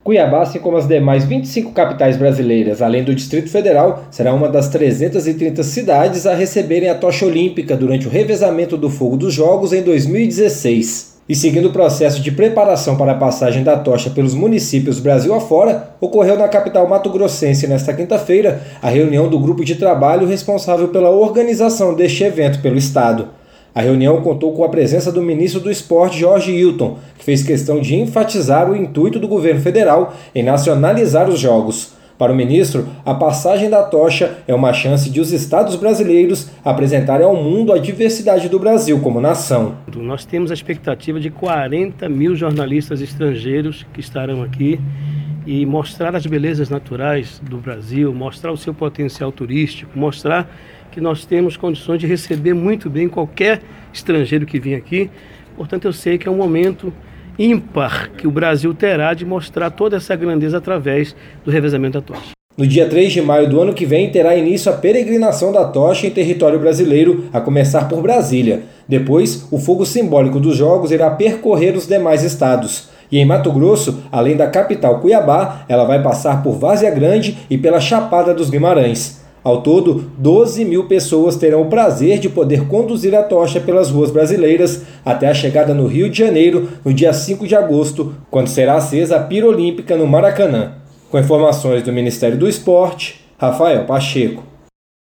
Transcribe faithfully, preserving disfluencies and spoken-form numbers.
Cuiabá, assim como as demais vinte e cinco capitais brasileiras, além do Distrito Federal, será uma das trezentas e trinta cidades a receberem a tocha olímpica durante o revezamento do fogo dos Jogos em dois mil e dezesseis. E seguindo o processo de preparação para a passagem da tocha pelos municípios Brasil afora, ocorreu na capital mato-grossense nesta quinta-feira a reunião do grupo de trabalho responsável pela organização deste evento pelo Estado. A reunião contou com a presença do ministro do Esporte, Jorge Hilton, que fez questão de enfatizar o intuito do governo federal em nacionalizar os Jogos. Para o ministro, a passagem da tocha é uma chance de os estados brasileiros apresentarem ao mundo a diversidade do Brasil como nação. Nós temos a expectativa de quarenta mil jornalistas estrangeiros que estarão aqui e mostrar as belezas naturais do Brasil, mostrar o seu potencial turístico, mostrar que nós temos condições de receber muito bem qualquer estrangeiro que venha aqui. Portanto, eu sei que é um momento ímpar que o Brasil terá de mostrar toda essa grandeza através do revezamento da tocha. No dia três de maio do ano que vem, terá início a peregrinação da tocha em território brasileiro, a começar por Brasília. Depois, o fogo simbólico dos Jogos irá percorrer os demais estados. E em Mato Grosso, além da capital Cuiabá, ela vai passar por Várzea Grande e pela Chapada dos Guimarães. Ao todo, doze mil pessoas terão o prazer de poder conduzir a tocha pelas ruas brasileiras até a chegada no Rio de Janeiro, no dia cinco de agosto, quando será acesa a pira olímpica no Maracanã. Com informações do Ministério do Esporte, Rafael Pacheco.